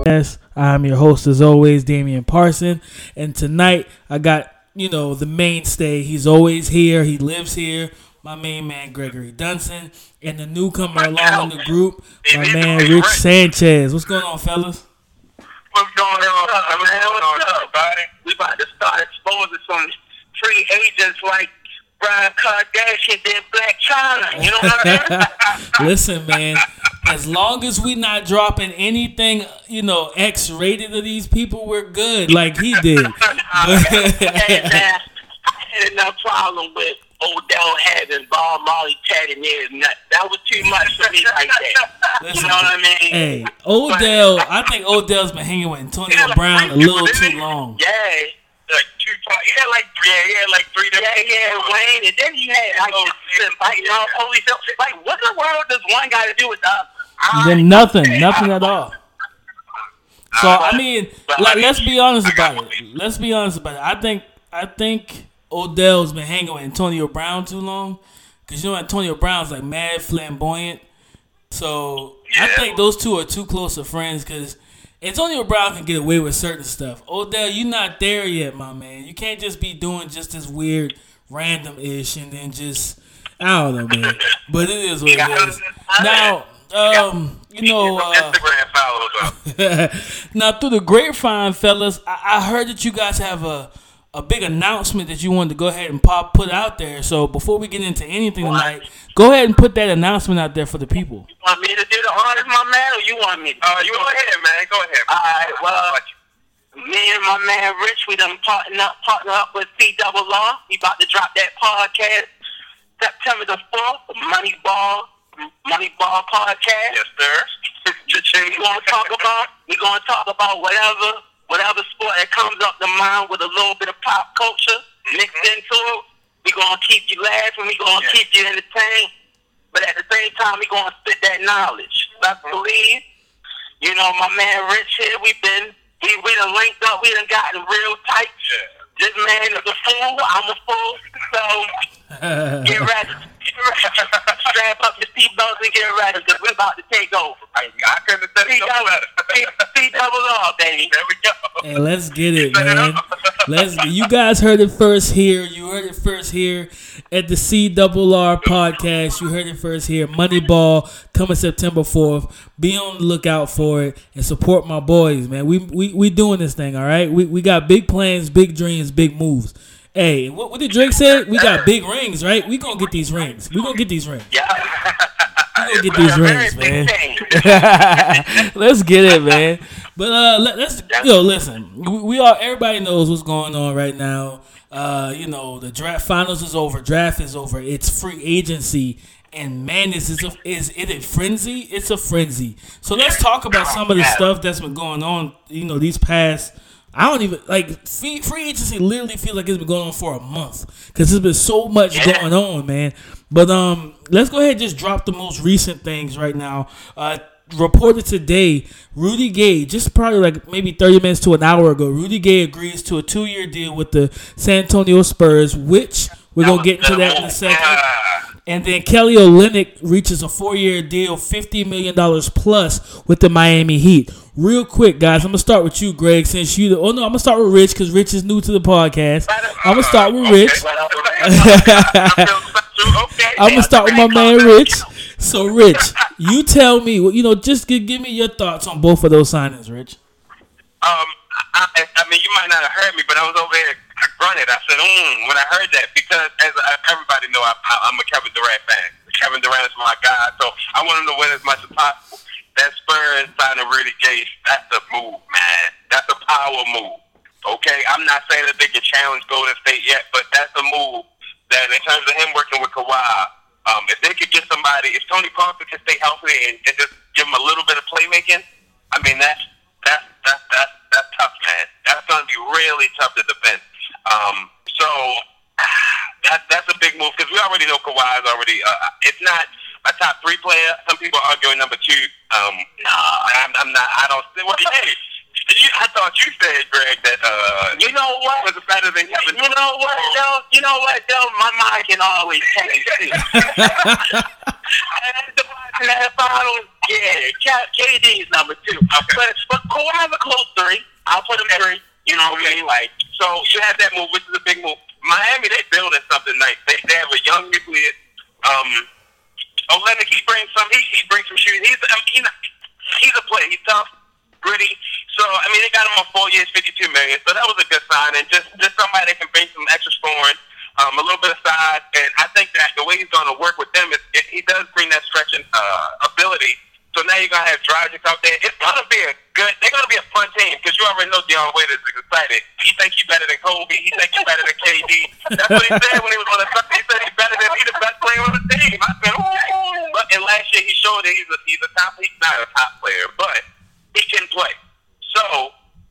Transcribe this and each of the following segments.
Podcast. I'm your host as always, Damian Parson, and tonight I got the mainstay. He's always here. He lives here. My main man Gregory Dunson, and the newcomer along in the group, my man Rich Sanchez. What's going on, fellas? What's going on, man? What's up, buddy? We about to start exposing some free agents like Brian Kardashian did Black China. You know what I mean? Listen, man. As long as we not dropping anything, X-rated of these people, we're good. Like he did. Hey, man, I had enough problem with Odell having ball Molly tatted near his nut. That was too much for me like that. Listen, you know what I mean? Hey, Odell, I think Odell's been hanging with Antonio Brown a little too long. Yeah. Like like three different. Yeah, Wayne, and then he had like what in the world does one guy to do with the other? Then nothing at all. So I mean, let's be honest about it. I think Odell's been hanging with Antonio Brown too long, because Antonio Brown's like mad flamboyant. So I think those two are too close of friends, because Antonio Brown can get away with certain stuff. Odell, you're not there yet, my man. You can't just be doing just this weird, random-ish, and then just, I don't know, man. But it is what it is. Now, Instagram followers. Now, through the grapevine, fellas, I heard that you guys have a big announcement that you wanted to go ahead and put out there. So before we get into anything tonight, go ahead and put that announcement out there for the people. You want me to do the honors, my man, or you want me? You go ahead, man. Go ahead. All right. Well, me and my man Rich, we done partner up with C Double Law. We about to drop that podcast September the 4th. Moneyball podcast. Yes, sir. We're gonna talk about whatever sport that comes up to mind with a little bit of pop culture mixed into it. We're going to keep you laughing. We're going to keep you entertained. But at the same time, we're going to spit that knowledge. I believe, my man Rich here, we done linked up. We done gotten real tight. This man is a fool. I'm a fool. So get ready. Strap up your seatbelts and get ready, because we're about to take over. I couldn't have said it no better. C-double-R, baby. There we go. Hey, let's get it, man. You guys heard it first here. You heard it first here at the C-double-R podcast. You heard it first here. Moneyball coming September 4th. Be on the lookout for it and support my boys, man. We doing this thing, all right? We got big plans, big dreams, big moves. Hey, what did Drake say? We got big rings, right? We gonna get these rings. Yeah. We gonna get these rings, man. Let's get it, man. But let's listen. Everybody knows what's going on right now. The draft finals is over. Draft is over. It's free agency, and man, is it a frenzy? It's a frenzy. So let's talk about some of the stuff that's been going on. These past. I don't even free agency. Literally feels like it's been going on for a month, because there's been so much going on, man. But let's go ahead and just drop the most recent things right now. Reported today, Rudy Gay, just probably maybe 30 minutes to an hour ago, Rudy Gay agrees to a 2-year deal with the San Antonio Spurs, which we're gonna get into that in a second. And then Kelly Olynyk reaches a 4-year deal, $50 million plus with the Miami Heat. Real quick, guys, I'm going to start with you, Greg, since I'm going to start with Rich, because Rich is new to the podcast. I'm going to start with Rich. I'm going to start with my man, Rich. So, Rich, you tell me, just give me your thoughts on both of those signings, Rich. I mean, you might not have heard me, but I was over here. I grunted. I said, when I heard that, because as everybody know, I'm a Kevin Durant fan. Kevin Durant is my guy, so I want him to win as much as possible. That Spurs signing Rudy Gay, that's a move, man. That's a power move. Okay, I'm not saying that they can challenge Golden State yet, but that's a move that, in terms of him working with Kawhi, if they could get somebody, if Tony Parker can stay healthy and just give him a little bit of playmaking, I mean, that's tough, man. That's going to be really tough to defend. So that's a big move, because we already know Kawhi is already. It's not a top 3 player. Some people are arguing number 2. I'm not. I don't. Hey, I thought you said, Greg, that you know what was better than Kevin. You know what, though. My mind can always change too. KD is number 2. Okay. But We'll have a close 3. I'll put them 3. You know what I mean? Like, so you have that move, which is a big move. Miami, they building something nice. They have a young nucleus. Olenek, he brings some shooting. He's a player. He's tough, gritty. So I mean, they got him on 4 years, $52 million. So that was a good sign, and just somebody that can bring some extra scoring, a little bit of size. And I think that the way he's going to work with them is he does bring that stretching ability. So now you're gonna have Dragic out there. It's gonna be they're gonna be a fun team because you already know Dion Waiters is excited. He thinks he's better than Kobe. He thinks he's better than KD. That's what he said when he was on the Suns. He said he's the best player on the team. I said, ooh. But and last year he showed that he's a top. He's not a top player, but he can play. So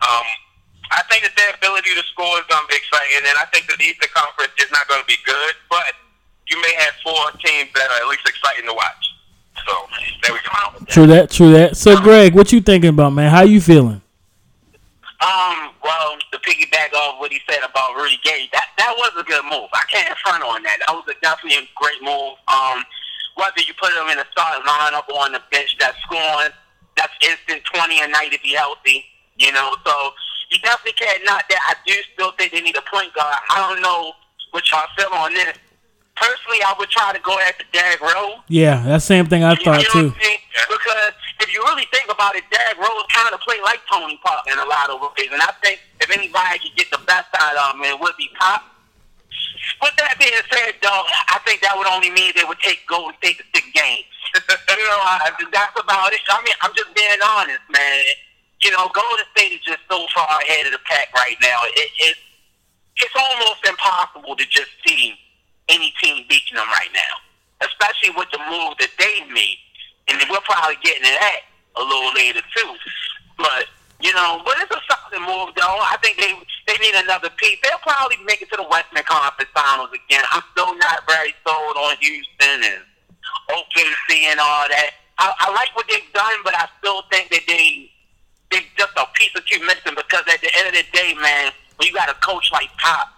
I think that their ability to score is gonna be exciting, and I think that the Eastern Conference is not gonna be good, but you may have 4 teams that are at least exciting to watch. So there we go. True that. So Greg, what you thinking about, man? How you feeling? Well, to piggyback off what he said about Rudy Gay, that was a good move. I can't front on that. That was definitely a great move. Whether you put him in a starting lineup or on the bench, that's scoring, that's instant 20 a night if he's healthy. You know, so you definitely can't knock that. I do still think they need a point guard. I don't know what y'all feel on this. Personally, I would try to go after Derrick Rose. Yeah, that's the same thing I thought, too. Because if you really think about it, Derrick Rose kind of played like Tony Parker in a lot of ways. And I think if anybody could get the best out of him, it would be Pop. With that being said, though, I think that would only mean they would take Golden State to 6 games. You know, that's about it. I mean, I'm just being honest, man. You know, Golden State is just so far ahead of the pack right now. It's almost impossible to just see any team beating them right now, especially with the move that they made. And we're probably getting to that a little later, too. But, you know, but it's a solid move, though. I think they need another piece. They'll probably make it to the Western Conference Finals again. I'm still not very sold on Houston and OKC and all that. I like what they've done, but I still think that they're just a piece or two missing because at the end of the day, man, when you got a coach like Pop,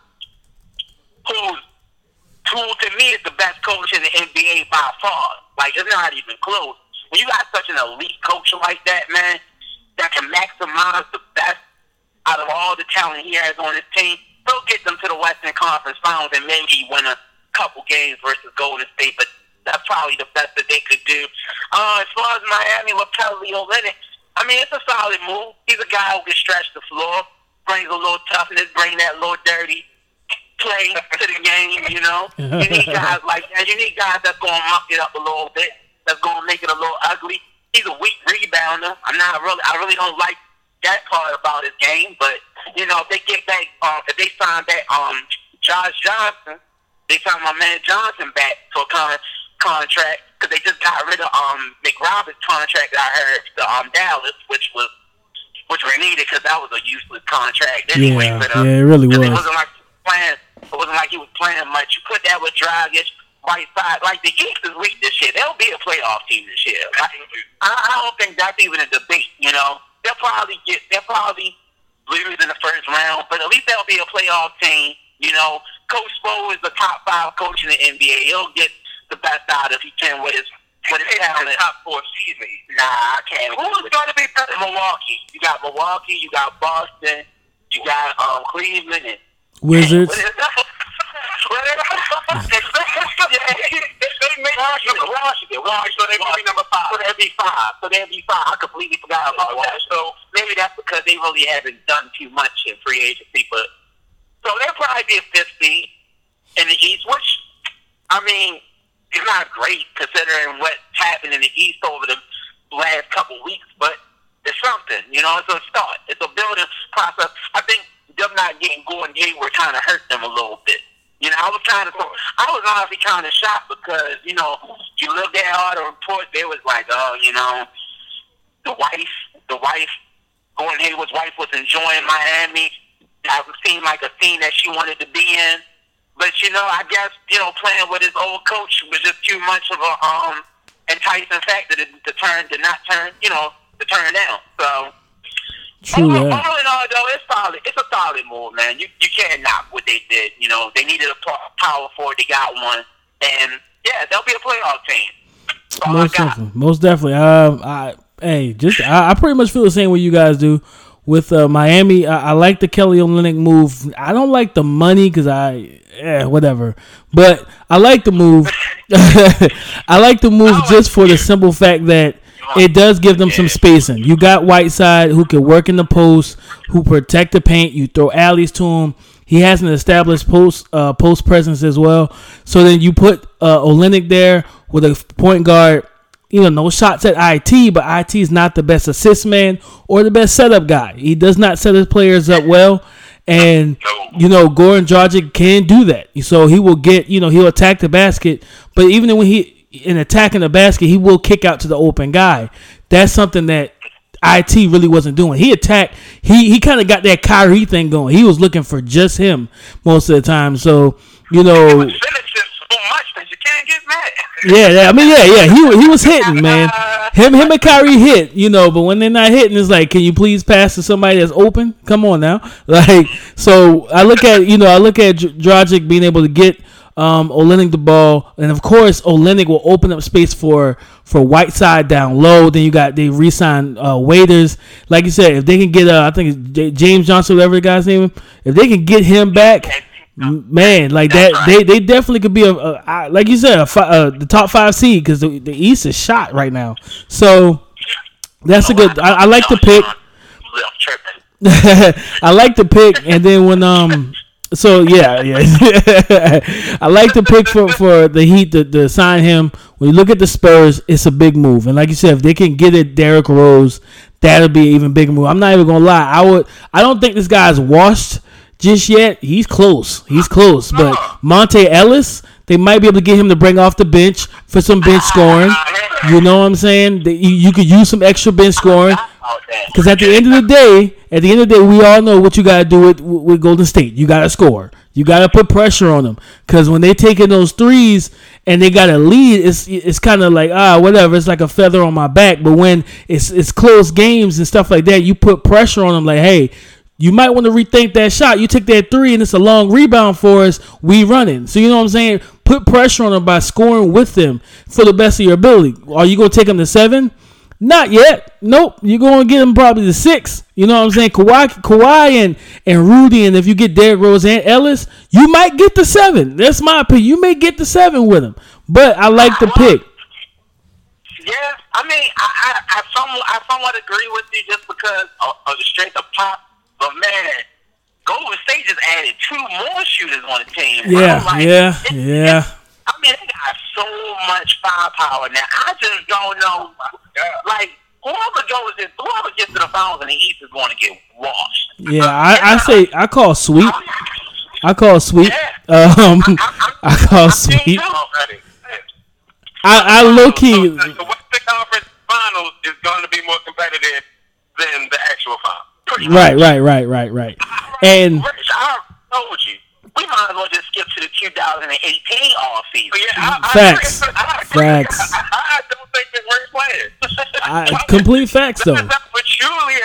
who to me is the best coach in the NBA by far. Like, it's not even close. When you got such an elite coach like that, man, that can maximize the best out of all the talent he has on his team, he'll get them to the Western Conference Finals and maybe win a couple games versus Golden State, but that's probably the best that they could do. As far as Miami with Kelly Olynyk, I mean, it's a solid move. He's a guy who can stretch the floor, brings a little toughness, bring that little dirty play to the game, you know. You need guys like that. You need guys that's going to muck it up a little bit, that's going to make it a little ugly. He's a weak rebounder. I really don't like that part about his game, but, you know, if they get back, if they sign back Josh Johnson, they sign my man Johnson back for a contract, because they just got rid of McRoberts' contract, I heard, to Dallas, which was needed because that was a useless contract anyway. Yeah, but, it really was. It wasn't like he was playing much. You put that with Dragic, Whiteside. Like, the East is weak this year. They'll be a playoff team this year. I don't think that's even a debate, you know. They'll probably lose in the first round, but at least they'll be a playoff team, you know. Coach Spo is a top 5 coach in the NBA. He'll get the best out if he can with his talent. Top 4 season. Nah, I can't. Who's going to be better? Milwaukee. You got Milwaukee. You got Boston. You got Cleveland and Wizards. They make Washington. So they're going to be number 5. So they'll be 5. I completely forgot about that. So maybe that's because they really haven't done too much in free agency. But so they'll probably be a 5th seed in the East, which, I mean, it's not great considering what happened in the East over the last couple weeks, but it's something, you know. It's a start. It's a building process. I think them not getting Gordon Hayward kind of hurt them a little bit. You know, I was honestly kind of shocked because, you know, you looked at all the reports, they was like, oh, you know, the wife, Gordon Hayward's wife was enjoying Miami. That seemed like a scene that she wanted to be in. But, you know, I guess, you know, playing with his old coach was just too much of a enticing factor to turn down. So, True that. All in all, though, it's solid. It's a solid move, man. You can't knock what they did. You know, they needed a power forward. They got one. And, yeah, they'll be a playoff team. Most definitely. Hey, I pretty much feel the same way you guys do. With Miami, I like the Kelly Olynyk move. I don't like the money because whatever. But I like the move. I like the move just for the simple fact that it does give them some spacing. You got Whiteside who can work in the post, who protect the paint. You throw alleys to him. He has an established post presence as well. So then you put Olynyk there with a point guard. No shots at IT, but IT is not the best assist man or the best setup guy. He does not set his players up well. And, Goran Dragic can do that. So he will he'll attack the basket. But even when in attacking the basket, he will kick out to the open guy. That's something that IT really wasn't doing. He attacked. He kind of got that Kyrie thing going. He was looking for just him most of the time. So, Yeah. I mean, yeah. He was hitting, man. Him and Kyrie hit, but when they're not hitting, it's like, can you please pass to somebody that's open? Come on now. So I look at Dragic being able to get Olynyk the ball, and of course Olynyk will open up space for Whiteside down low. Then they re-sign Waiters. Like you said, if they can get I think it's James Johnson, whatever the guy's name, if they can get him back. Man, like that, right. They definitely could be like you said, the top 5 seed because the East is shot right now. So that's a good. I like the pick. I like the pick, and then when so yeah, I like the pick for the Heat to sign him. When you look at the Spurs, it's a big move, and like you said, if they can get it, Derrick Rose, that'll be an even bigger move. I'm not even gonna lie. I don't think this guy's washed just yet. He's close. But Monte Ellis, they might be able to get him to bring off the bench for some bench scoring. You know what I'm saying? You could use some extra bench scoring. Because at the end of the day, we all know what you got to do with Golden State. You got to score. You got to put pressure on them. Because when they taking those threes and they got a lead, it's kind of like, whatever. It's like a feather on my back. But when it's close games and stuff like that, you put pressure on them like, hey, you might want to rethink that shot. You took that 3 and it's a long rebound for us. We running. So you know what I'm saying? Put pressure on them by scoring with them for the best of your ability. Are you going to take them to 7? Not yet. Nope. You're going to get them probably to 6. You know what I'm saying? Kawhi and Rudy, and if you get Derrick Rose and Ellis, you might get to 7. That's my opinion. You may get to 7 with them. But I like the pick. Yeah, I mean, I somewhat agree with you just because of the strength of pop. But man, Golden State just added 2 more shooters on the team. Yeah, yeah. I mean, they got so much firepower now. I just don't know. Like, whoever gets to the finals in the East is going to get washed. Yeah, I call sweep. I call sweep. Yeah. I call sweep. I low key. The Western Conference Finals is going to be more competitive than the actual finals. Right. And Rich, I told you, we might as well just skip to the 2018 off season. Yeah, facts. I don't think that we're playing. Complete facts, though. But surely,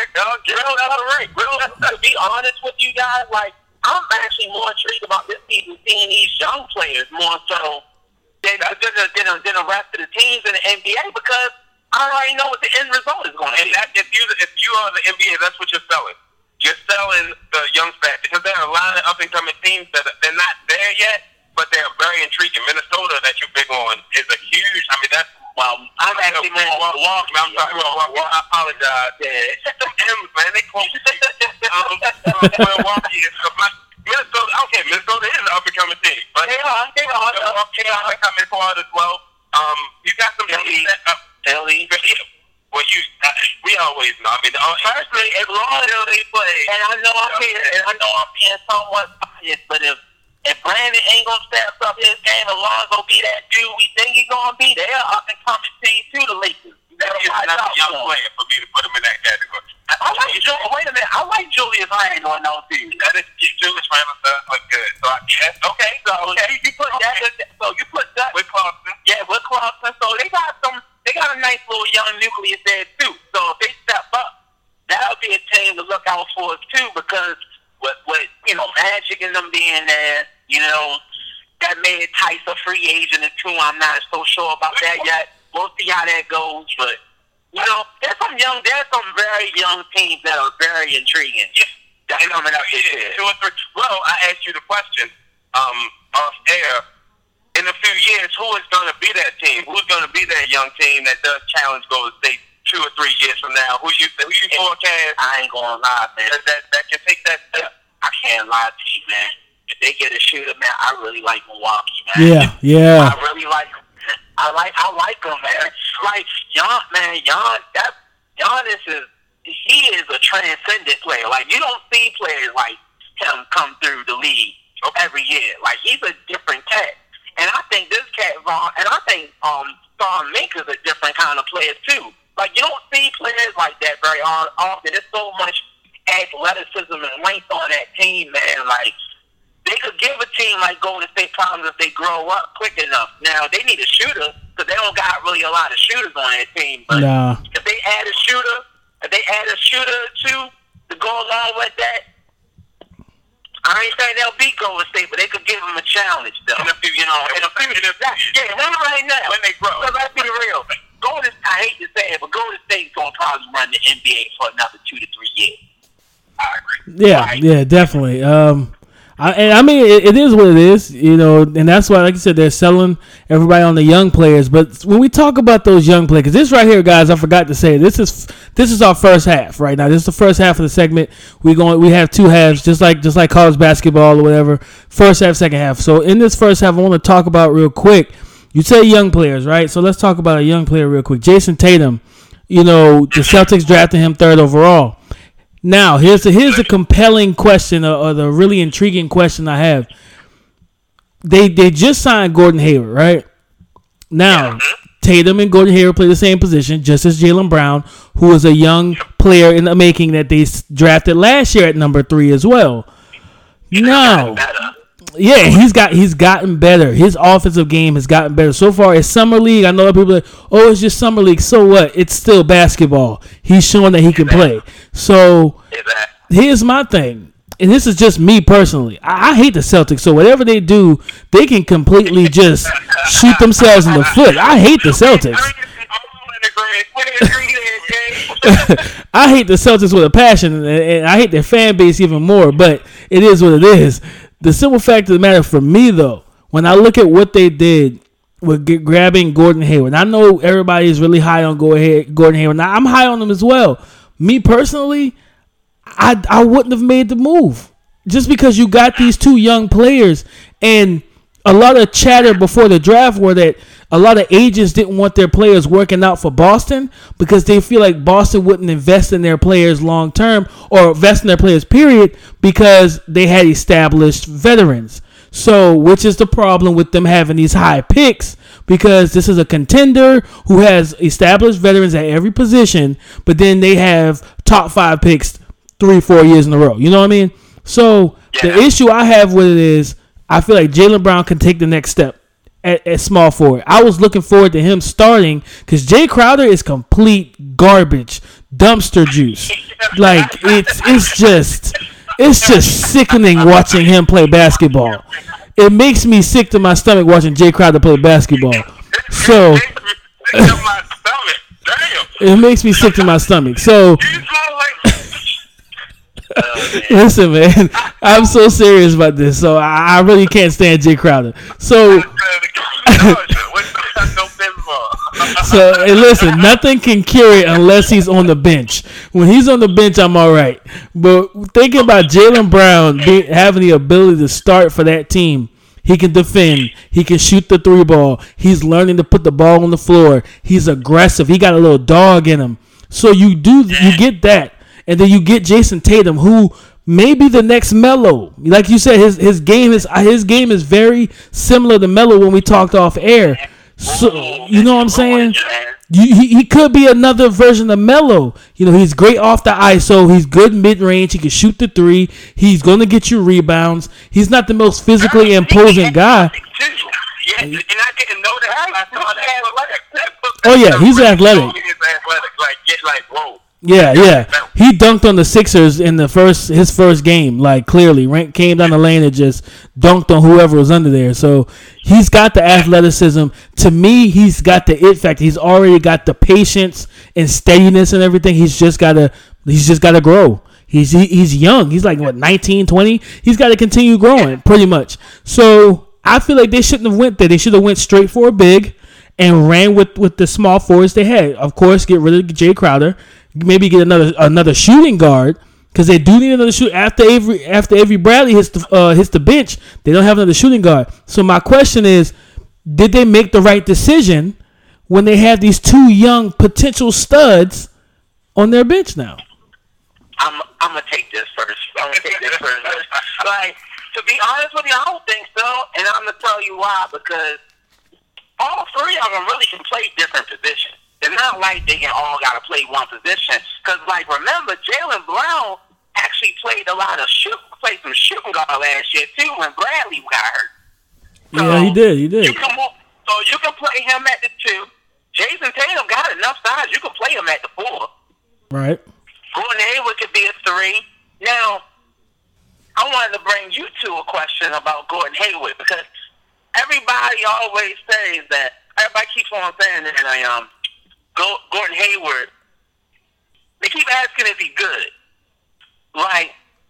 to be honest with you guys, like, I'm actually more intrigued about this season seeing these young players more so than the rest of the teams in the NBA because I already know what the end result is going to be. And if you are the NBA, that's what you're selling. You're selling the young fans because there are a lot of up-and-coming teams that they're not there yet, but they're very intriguing. Minnesota, that you're big on, is a huge. I mean, that's I'm actually more Milwaukee. I'm sorry, I apologize. Yeah, M's, man, they close. Milwaukee is Minnesota. Okay, Minnesota is an up-and-coming team, but they are up-and-coming squad as well. You got some teams that. Philly. Well, we always know. I mean, personally, as long as they play, and I know I'm being somewhat biased, but if Brandon ain't gonna step up his game, Alonzo be that dude we think he's gonna be, they're up and coming team too. The Lakers. That is not a young player for me to put him in that category. Wait a minute. I like Julius Randle on those teams. That is Julius Randle does look good. So I guess okay. So you put that. So you put that with Clarkson. Yeah, with Clarkson. So they got a nice little young nucleus there too. So if they step up, that'll be a team to look out for too. Because with Magic and them being there, that made Tice a free agent too. I'm not so sure about that yet. We'll see how that goes, but You know, there's some very young teams that are very intriguing. Yeah. Coming up this year. 2 or 3. Well, I asked you the question off air. In a few years, who is going to be that team? Who's going to be that young team that does challenge Golden State 2 or 3 years from now? Who you forecast? I ain't gonna lie, man. That can take that step. I can't lie to you, man. If they get a shooter, man, I really like Milwaukee, man. Yeah. I really like them. I like them, man. Like Giannis he is a transcendent player. Like, you don't see players like him come through the league every year. Like, he's a different cat. And I think this cat, and I think Thon Mink is a different kind of player too. Like, you don't see players like that very often. There's so much athleticism and length on that team, man. Like, they could give a team like Golden State problems if they grow up quick enough. Now, they need a shooter because they don't got really a lot of shooters on that team. But if they add a shooter, or two to go along with that, I ain't saying they'll beat Golden State, but they could give them a challenge, though. In a few years. Not right now. When they grow. Because let's be real. I hate to say it, but Golden State's going to probably run the NBA for another 2 to 3 years. I agree. Yeah, definitely. I mean, it is what it is, you know, and that's why, like you said, they're selling everybody on the young players. But when we talk about those young players, 'cause this right here, guys, I forgot to say, this is our first half right now. This is the first half of the segment. We have 2 halves, just like college basketball or whatever. First half, second half. So in this first half, I want to talk about real quick. You say young players, right? So let's talk about a young player real quick. Jason Tatum. You know, the Celtics drafted him 3rd overall. Now, here's the compelling question, or the really intriguing question I have. They just signed Gordon Hayward, right? Now, Tatum and Gordon Hayward play the same position, just as Jaylen Brown, who is a young player in the making that they drafted last year at number 3 as well. Now, yeah, he's gotten better. His offensive game has gotten better. So far, it's Summer League. I know people are like, oh, it's just Summer League. So what? It's still basketball. He's showing that he can play. So here's my thing. And this is just me personally. I hate the Celtics. So whatever they do, they can completely just shoot themselves in the foot. I hate the Celtics. I hate the Celtics with a passion. And I hate their fan base even more. But it is what it is. The simple fact of the matter for me, though, when I look at what they did with grabbing Gordon Hayward, I know everybody is really high on Gordon Hayward. Now, I'm high on him as well. Me personally, I wouldn't have made the move just because you got these 2 young players, and a lot of chatter before the draft were that a lot of agents didn't want their players working out for Boston because they feel like Boston wouldn't invest in their players long term or invest in their players, period, because they had established veterans. So, which is the problem with them having these high picks, because this is a contender who has established veterans at every position, but then they have top 5 picks 3-4 years in a row. You know what I mean? So, the issue I have with it is I feel like Jaylen Brown can take the next step at small forward. I was looking forward to him starting because Jay Crowder is complete garbage, dumpster juice. Like, it's just sickening watching him play basketball. It makes me sick to my stomach watching Jay Crowder play basketball. So it makes me sick to my stomach. So listen, man, I'm so serious about this. So I really can't stand Jay Crowder. So hey, listen, nothing can cure it unless he's on the bench. When he's on the bench, I'm all right. But thinking about Jaylen Brown having the ability to start for that team, he can defend. He can shoot the 3 ball. He's learning to put the ball on the floor. He's aggressive. He got a little dog in him. So you get that. And then you get Jason Tatum, who may be the next Melo. Like you said, his game is very similar to Melo when we talked off air. So you know what I'm saying? He could be another version of Melo. You know, he's great off the ISO. He's good mid-range. He can shoot the 3. He's going to get you rebounds. He's not the most physically imposing guy. Yeah, and I didn't know that. I thought that. Oh, yeah, he's athletic. He's athletic. Like, whoa. Yeah. He dunked on the Sixers in his first game. Like, clearly, came down the lane and just dunked on whoever was under there. So he's got the athleticism. To me, he's got the it factor. He's already got the patience and steadiness and everything. He's just got to grow. He's young. He's like, what, 19, 20? He's got to continue growing, pretty much. So I feel like they shouldn't have went there. They should have went straight for a big and ran with the small forwards they had. Of course, get rid of Jay Crowder. Maybe get another shooting guard, because they do need another shoot after Avery Bradley hits the bench. They don't have another shooting guard. So my question is, did they make the right decision when they have these two young potential studs on their bench now? I'm gonna take this first. Like, to be honest with you, I don't think so, and I'm gonna tell you why. Because all three of them really can play different positions. It's not like they all got to play one position. Because, like, remember, Jaylen Brown actually played some shooting guard last year, too, when Bradley got hurt. So yeah, he did. You can play him at the 2. Jason Tatum got enough size. You can play him at the 4. Right. Gordon Hayward could be a 3. Now, I wanted to bring you to a question about Gordon Hayward, because everybody always says that, everybody keeps on saying that, Gordon Hayward, they keep asking, is he good? Like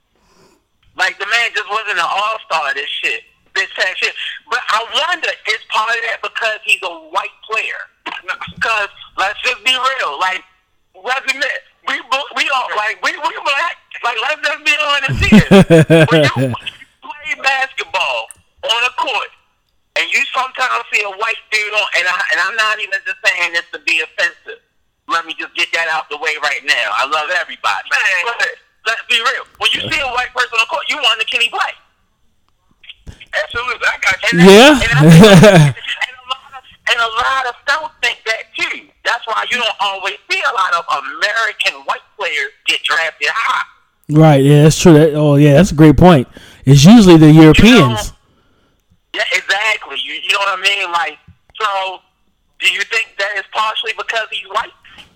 the man just wasn't an all-star this past year. But I wonder, is part of that because he's a white player? Because let's just be real. Like, let's admit, we all we black. Like, let's just be honest here. When you play basketball on a court, and you sometimes see a white dude on, and I'm not even just saying this to be offensive. Let me just get that out the way right now. I love everybody. Man, but let's be real. When you see a white person on the court, you wonder, can he play? Absolutely. I got you. And a lot of scouts think that too. That's why you don't always see a lot of American white players get drafted high. Right. Yeah, that's true. That's a great point. It's usually the Europeans. Yeah, exactly. You know what I mean? Like, so do you think that is partially because he's white?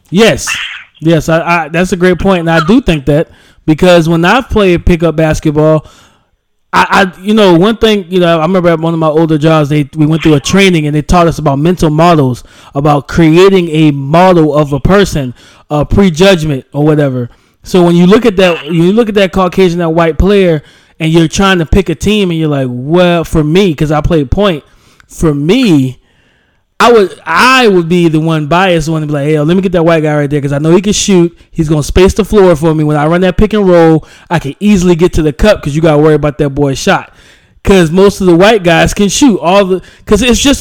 Yes. I that's a great point, and I do think that, because when I've played pickup basketball, I one thing, I remember at one of my older jobs, we went through a training and they taught us about mental models, about creating a model of a person, a prejudgment or whatever. So when you look at that Caucasian, that white player, and you're trying to pick a team, and you're like, well, for me, because I played point, for me, I would be the one biased one to be like, hey, let me get that white guy right there, because I know he can shoot. He's going to space the floor for me. When I run that pick and roll, I can easily get to the cup, because you got to worry about that boy's shot. Because most of the white guys can shoot because it is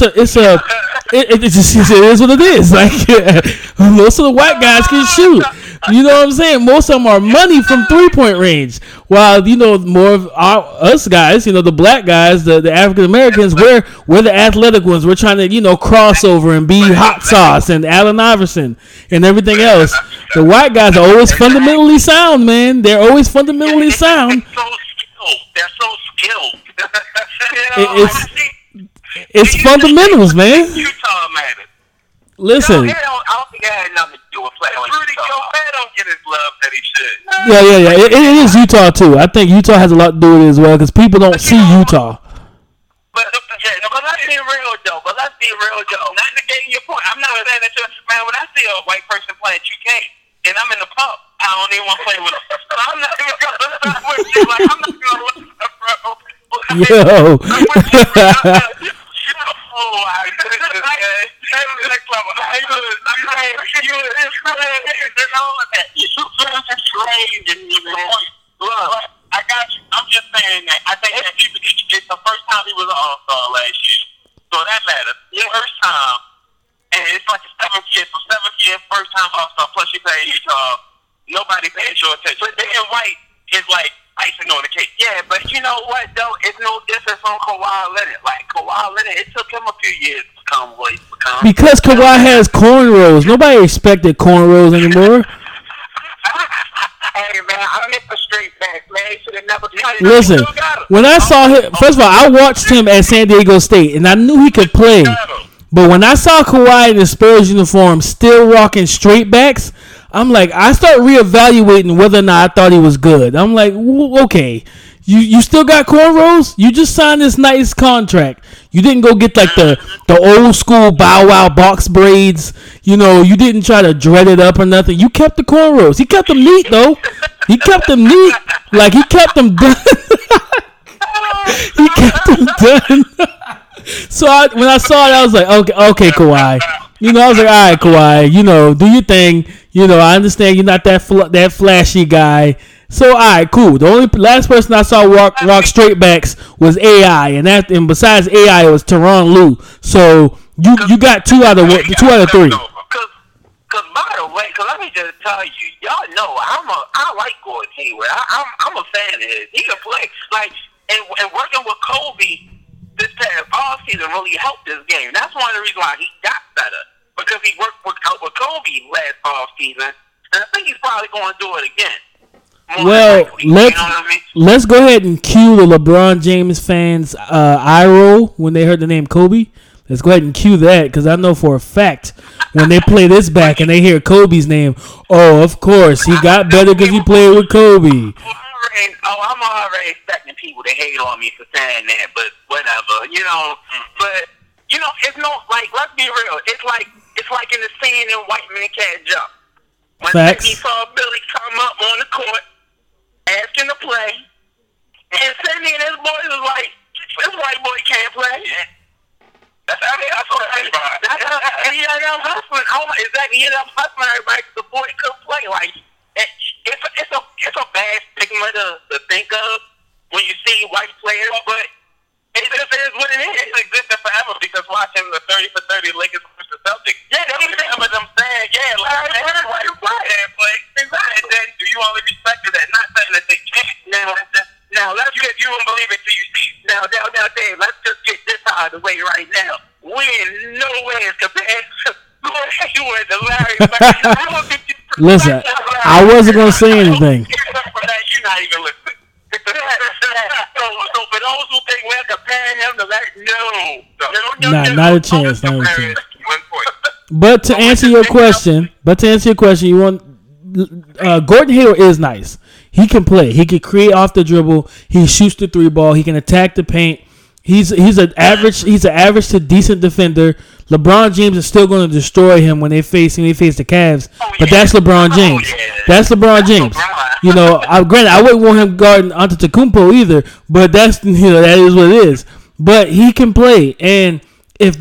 what it is. Like, most of the white guys can shoot. You know what I'm saying? Most of them are money from 3-point range. While, more of us guys, the black guys, the African Americans, we're the athletic ones. We're trying to, cross over and be hot sauce and Allen Iverson and everything else. The white guys are always fundamentally sound, man. They're always fundamentally sound. They're so skilled. It's fundamentals, man. Utah, man. Listen. I don't think it had nothing to do with playing. Rudy Gobert don't get his love that he should. Yeah. It is Utah too. I think Utah has a lot to do with it as well, because people don't see Utah. But let's be real though. Not negating your point. I'm not saying that man. When I see a white person playing 2K and I'm in the pub, I don't even want to play with them. So I'm not even gonna with you. Like, I'm not gonna look at bro. Yo. Oh my goodness, man. Next level. Look, I got you. I'm just saying that. I think that it's the first time he was an all-star last year. So that matters. First time. And it's like a 7th year. So 7th year, first time all-star. Plus you play Utah. Nobody pays your attention. But being white is like icing on the cake. Yeah, but you know what, though? It's no different from Kawhi Leonard. Like, Kawhi Leonard, it took him a few years to become what he's become. Because Kawhi has cornrows. Nobody expected cornrows anymore. Hey, man, I miss the straight back, man. He should have never done it. Listen, when I saw him, first of all, I watched him at San Diego State, and I knew he could play. But when I saw Kawhi in the Spurs uniform still rocking straight backs, I'm like, I start reevaluating whether or not I thought he was good. I'm like, okay, you still got cornrows? You just signed this nice contract. You didn't go get like the old school Bow Wow box braids. You know, you didn't try to dread it up or nothing. You kept the cornrows. He kept them neat though. He kept them neat. Like he kept them done. He kept them done. So when I saw it, I was like, okay, Kawhi. You know, I was like, all right, Kawhi. You know, do your thing. You know, I understand you're not that flashy guy. So all right, cool. The only last person I saw rock straight backs was AI, and besides AI, it was Tyronn Lue. So you got two out of 3. Cause by the way, let me just tell you, y'all know I like Gordon Hayward. I'm a fan of his. He can play and working with Kobe this past offseason really helped his game. That's one of the reasons why he got better, because he worked with Kobe last offseason, and I think he's probably going to do it again. Well, let's go ahead and cue the LeBron James fans' eye roll when they heard the name Kobe. Let's go ahead and cue that, because I know for a fact when they play this back and they hear Kobe's name, oh, of course, he got better because he played with Kobe. I'm already expecting people to hate on me for saying that, but whatever, you know. But you know, it's no let's be real. It's like in the scene in White Man Can't Jump when he saw Billy come up on the court asking to play, and Sidney and his boys was like, "This white boy can't play." Yeah. That's how they hustling. And he ended up hustling. He ended up hustling everybody because the boy couldn't play. Like, it's a bad stigma to think of when you see white players, but it just is what it is. It's existed forever because watching the 30 for 30 Lakers versus the Celtics. Yeah, that's what I'm saying. Yeah, like white players play. Exactly. And then do you only respect that? Not saying that they can't. Now let's get you don't believe it till you see. Now, Dave, let's just get this out of the way right now. We in no way is compared to Gordon Hayward and Larry Bird. Listen, I wasn't going to say anything. You're not even listening. So for those who think we're comparing him to Larry, no. Not a chance. Not a chance. But to answer your question, you want Gordon Hayward is nice. He can play. He can create off the dribble. He shoots the 3 ball. He can attack the paint. He's an average to decent defender. LeBron James is still going to destroy him when they face the Cavs. But that's LeBron James. That's LeBron James. You know, granted, I wouldn't want him guarding Antetokounmpo either. But that is what it is. But he can play, and if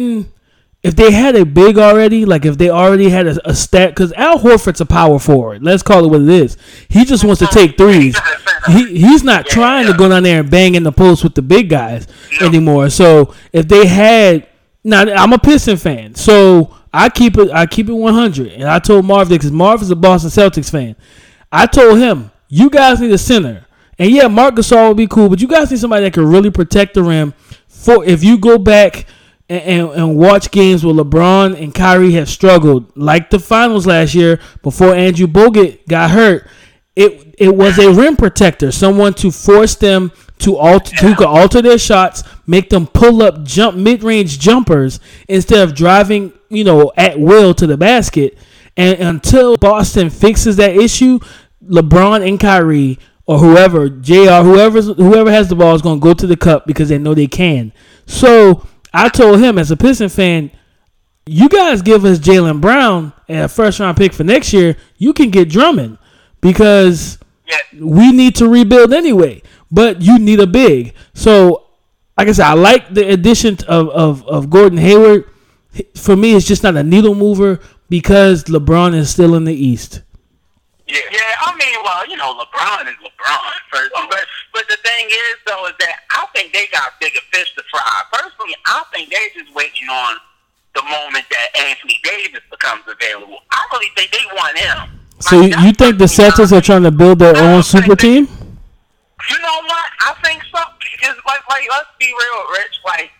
they had a big already, like if they already had a stat, because Al Horford's a power forward. Let's call it what it is. He just wants to take threes. He's not trying to go down there and bang in the post with the big guys anymore. So if they had, now I'm a Piston fan, so I keep it 100. And I told Marv that because Marv is a Boston Celtics fan. I told him, you guys need a center. And yeah, Marc Gasol would be cool, but you guys need somebody that can really protect the rim. For if you go back and watch games where LeBron and Kyrie have struggled, like the finals last year before Andrew Bogut got hurt, it was a rim protector, someone to force them who could alter their shots, make them pull up mid-range jumpers instead of driving, at will to the basket. And until Boston fixes that issue, LeBron and Kyrie or whoever, JR, whoever has the ball is going to go to the cup because they know they can. So I told him as a Piston fan, you guys give us Jaylen Brown and a first-round pick for next year, you can get Drummond because we need to rebuild anyway. But you need a big. So, like I said, I like the addition of Gordon Hayward. For me, it's just not a needle mover because LeBron is still in the East. Yeah, I mean, well, LeBron is LeBron. But the thing is, though, is that I think they got bigger fish to fry. Personally, I think they're just waiting on the moment that Anthony Davis becomes available. I really think they want him. So you think the Celtics are trying to build their own super team? You know what? I think so. Because, let's be real, Rich.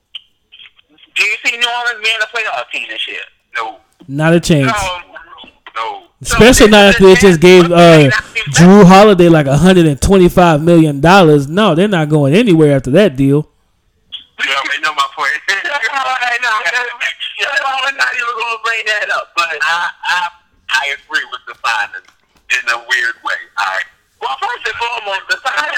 Do you see New Orleans being a playoff team this year? No. Not a chance. No. Especially not after they just gave Drew Holiday like $125 million. No, they're not going anywhere after that deal. You already know my point. I'm not even going to bring that up. But I agree with the signing in a weird way. All right. Well, first and foremost, the signing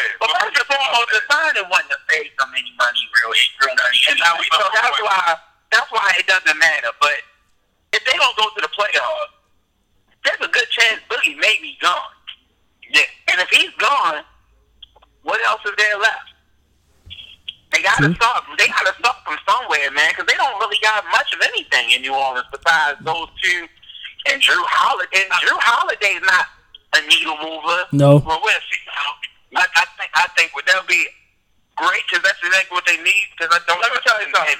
wasn't to save them any money, real money. And so that's why it doesn't matter. But if they don't go to the playoffs, there's a good chance Boogie may be gone. Yeah. And if he's gone, what else is there left? They gotta start. They gotta start from somewhere, man, because they don't really got much of anything in New Orleans besides those two. And Drew Holiday. And Drew Holiday's not a needle mover. No. Well, we'll see. I think that'll be great because that's exactly what they need. Because I don't. Let me tell you something.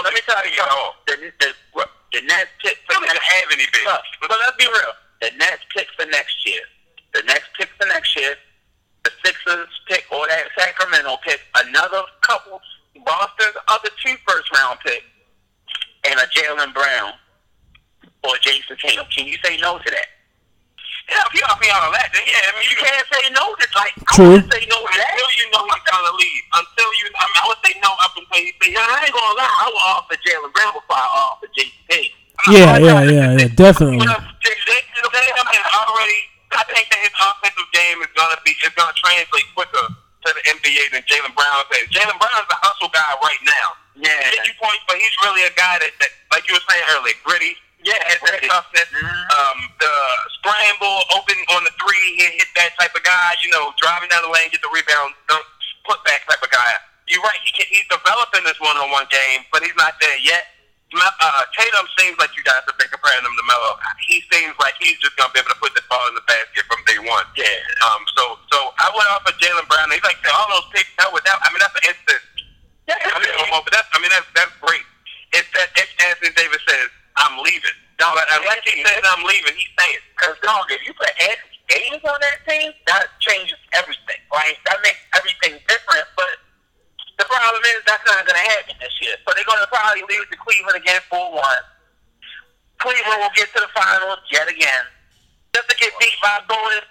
The Nets pick for next have any big. But let's be real. The Nets pick for next year. The next pick for next year. The Sixers pick or that Sacramento pick another couple. Boston's other 2 first-round picks and a Jaylen Brown or Jason Tatum. Can you say no to that? Yeah, if you offer me all of that, then yeah. I mean, you can't say no to like. True. I would say no to that until you know he's gonna leave. Until you, I would say no up until you say. I ain't gonna lie. I would offer Jaylen Brown before I offer Jason Tatum. Yeah, definitely. Jason Tatum is already. I think that his offensive game is gonna translate quicker to the NBA than Jaylen Brown says. Jaylen Brown's a hustle guy right now. Yeah. 50 points, but he's really a guy that like you were saying earlier, gritty. Yeah, has that toughness. The scramble, open on the 3, hit that type of guy. You know, driving down the lane, get the rebound, dunk, put back type of guy. You're right. He's developing this one-on-one game, but he's not there yet. Tatum seems like you guys have been comparing him to Melo. He seems like he's just gonna be able to put the ball in the basket from day one. Yeah. So I went off of Jaylen Brown. He's like all those picks out with that. I mean that's an instant. Yeah. That's great. It's Anthony Davis says I'm leaving. No, unless he says I'm leaving, he's saying because if you put Anthony Davis on that team, that changes everything. Right? That makes everything different, but. The problem is that's not going to happen this year. So they're going to probably lose to Cleveland again 4-1. Cleveland will get to the finals yet again. Just to get beat by Golden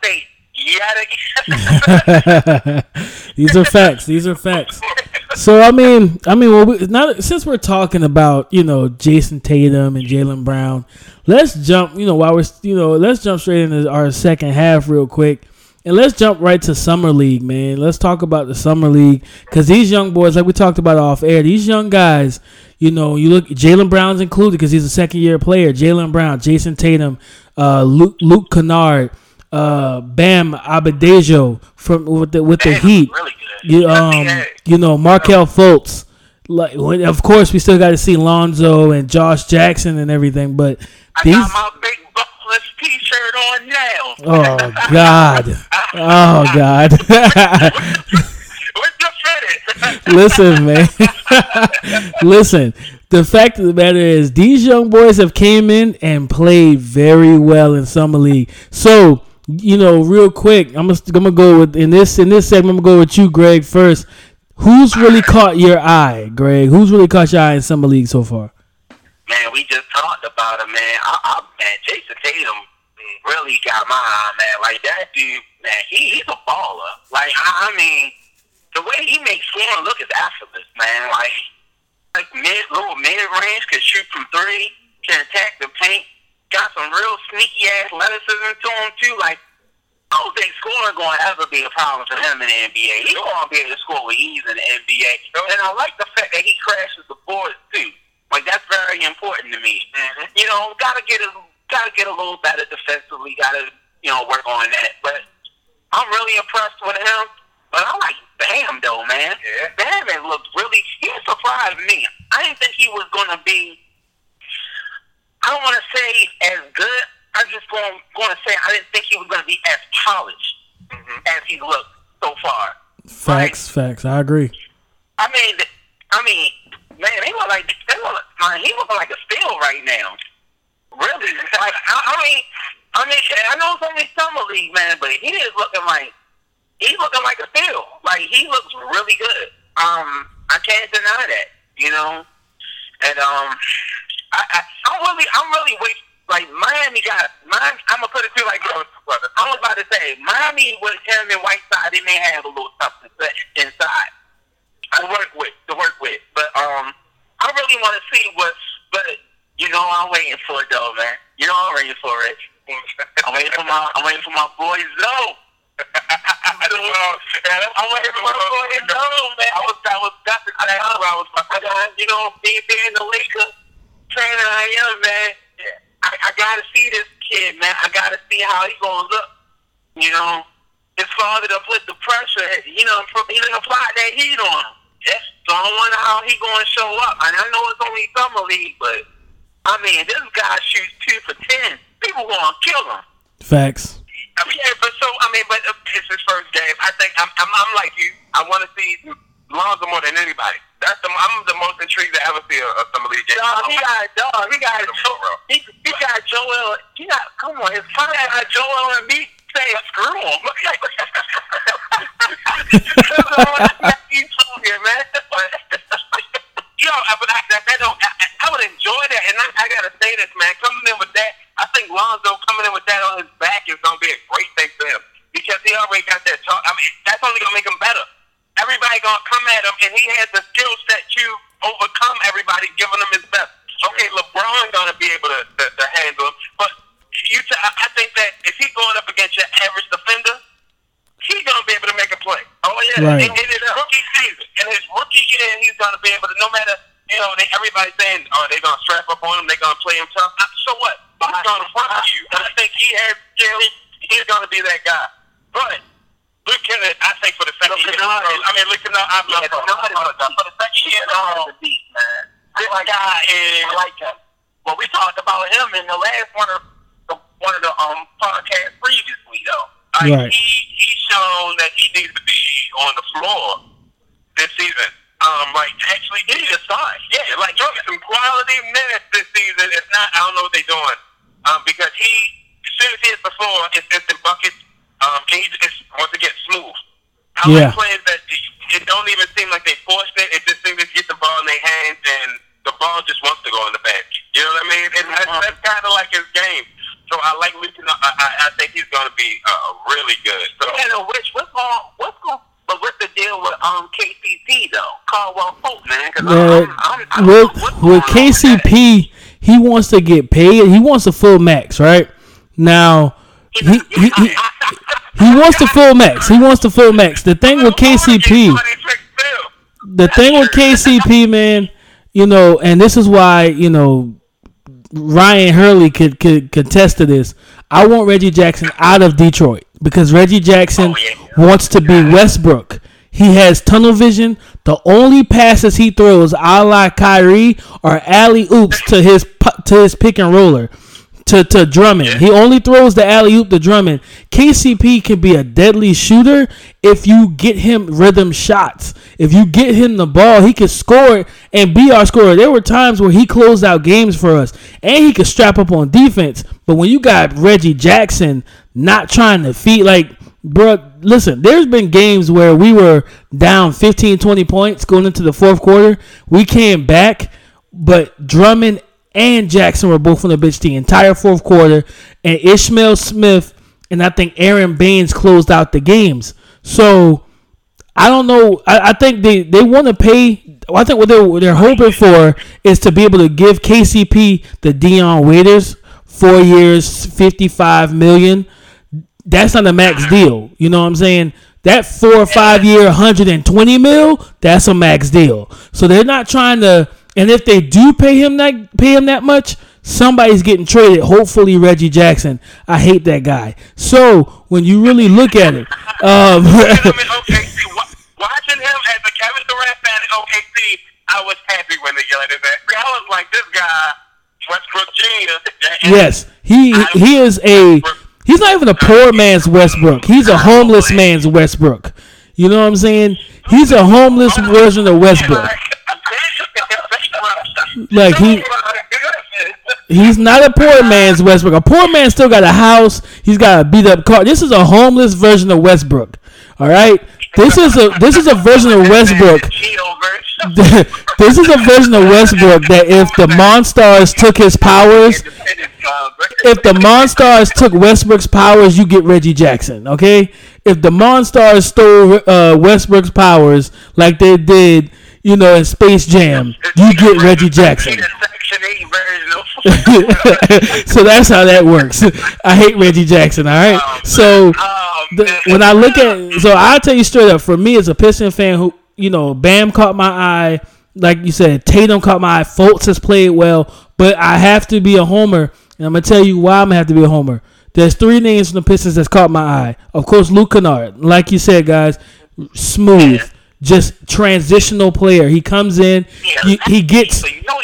State yet again. These are facts. So since we're talking about, Jason Tatum and Jaylen Brown, let's jump, let's jump straight into our second half real quick. And let's jump right to Summer League, man. Let's talk about the Summer League because these young boys, like we talked about off air, these young guys, you look, Jaylen Brown's included because he's a second-year player. Jaylen Brown, Jason Tatum, Luke Kennard, Bam Adebayo with the Heat. Really Markelle Fultz. Like, of course, we still got to see Lonzo and Josh Jackson and everything, but I got my big Buckless T-shirt on now. Oh God! What's the fitted? Listen, man. Listen. The fact of the matter is, these young boys have came in and played very well in Summer League. So, real quick, I'm gonna go with in this segment. I'm gonna go with you, Greg, first. Who's really caught your eye, Greg? Who's really caught your eye in Summer League so far? Man, we just talked about him, man. Man, Jason Tatum really got my eye, man. Like, that dude, man, he's a baller. Like, I mean, the way he makes scoring look is effortless, man. Like little mid-range, can shoot from 3, can attack the paint, got some real sneaky-ass athleticism to him, too. Like, I don't think scoring going to ever be a problem for him in the NBA. He's going to be able to score with ease in the NBA. And I like the fact that he crashes the boards, too. Like, that's very important to me. Mm-hmm. Gotta get a little better defensively. Gotta, work on that. But I'm really impressed with him. But I like Bam, though, man. Yeah. Bam has looked really. He surprised me. I didn't think he was gonna be. I don't want to say as good. I'm just going to say I didn't think he was going to be as polished as he looked so far. Facts. I agree. I mean, man, he look like a steal right now. Really? Like, I know it's only Summer League, man, but he's looking like a steal. Like, he looks really good. I can't deny that, And I'm really waiting. Like, Miami I'm going to put it to you like this. I was about to say, Miami with him and Whiteside, they may have a little something inside to work with. But I really want to see but I'm waiting for it, though, man. You know I'm ready for it. I'm waiting for my boy Zoe. I'm waiting for my boy Zoe, man. That's the kind of I was. You know, being the Lakers trainer I am, man. I gotta see this kid, man. I gotta see how he gonna look. You know, his father to put the pressure. You know, he didn't apply that heat on him. Yes. So I wonder how he gonna show up. And I know it's only summer league, but I mean, this guy shoots 2 for 10. People gonna kill him. Facts. Yeah, but it's his first game. I think I'm like you. I want to see Lonzo more than anybody. I'm the most intrigued to ever see a summer league game. He got Joel. Come on, his father got Joel and me saying screw him. He's talking, man. Yo, I would enjoy that, and I gotta say this, man. Coming in with that, I think Lonzo coming in with that on his back is gonna be a great thing for him because he already got that talk. I mean, that's only gonna make him better. Everybody gonna come at him, and he has the skill set to overcome everybody, giving him his best. Okay, LeBron gonna be able to handle him, but I think that if he's going up against your average defender, he's gonna be able to make a play. Oh yeah, right. In his rookie season, in his rookie year, he's gonna be able to. No matter, you know, everybody's saying, "Oh, they're gonna strap up on him, they're gonna play him tough." So what? He's gonna front you, and I think he has skill. He's gonna be that guy. But Luke Kennedy, I think for the second year, Luke Kennedy, I love him. For the second year, man. This guy is like him. Well, we talked about him in the last one of the podcast previously, though. Right. He's shown that he needs to be on the floor this season. Actually, he needs to start. Yeah, like some quality minutes this season. It's not. I don't know what they're doing. Because as soon as he hits the floor, it's in buckets. He just wants to get smooth. I like players that it don't even seem like they forced it. It just seems to get the ball in their hands and the ball just wants to go in the bag. You know what I mean? And that's kind of like his game. So I like Luke. I think he's going to be really good. So, what's the deal with KCP though? Caldwell Pope, man. With KCP, he wants to get paid. He wants a full max, right? Now he wants the full max. He wants the full max. The thing with KCP, man, you know, and this is why, you know, Ryan Hurley could contest to this. I want Reggie Jackson out of Detroit because Reggie Jackson wants to be Westbrook. He has tunnel vision. The only passes he throws, a la Kyrie, are alley-oops to his pick and roller, to Drummond. He only throws the alley-oop to Drummond. KCP can be a deadly shooter if you get him rhythm shots. If you get him the ball, he can score and be our scorer. There were times where he closed out games for us, and he could strap up on defense. But when you got Reggie Jackson not trying to feed, like, bro, listen, there's been games where we were down 15, 20 points going into the fourth quarter. We came back, but Drummond and Jackson were both on the bench the entire fourth quarter, and Ishmael Smith and I think Aaron Baines closed out the games. So I don't know. I think they want to pay. I think what they're hoping for is to be able to give KCP the Dion Waiters 4 years, $55 million. That's not a max deal. You know what I'm saying? That 4 or 5 year, $120 million, that's a max deal. So they're not trying to. And if they do pay him that much, somebody's getting traded. Hopefully Reggie Jackson. I hate that guy. So when you really look at it, watching him as a Kevin Durant fan at OKC, I was happy when they yelled at that. I was like, this guy, Westbrook Jr. Yes, he is a. He's not even a poor man's Westbrook. He's a homeless man's Westbrook. You know what I'm saying? He's a homeless version of Westbrook. Like he's not a poor man's Westbrook. A poor man still got a house. He's got a beat up car. This is a homeless version of Westbrook. All right. This is a version of Westbrook. This is a version of Westbrook that if the Monstars took his powers, if the Monstars took Westbrook's powers, you get Reggie Jackson. Okay. If the Monstars stole Westbrook's powers like they did, you know, in Space Jam, you get Reggie Jackson. So that's how that works. I hate Reggie Jackson. All right. So when I look at, so I'll tell you straight up. For me, as a Piston fan, who Bam caught my eye. Like you said, Tatum caught my eye. Fultz has played well, but I have to be a homer, and I'm gonna tell you why I'm gonna have to be a homer. There's 3 names from the Pistons that's caught my eye. Of course, Luke Kennard. Like you said, guys, smooth, just transitional player. He comes in, he gets.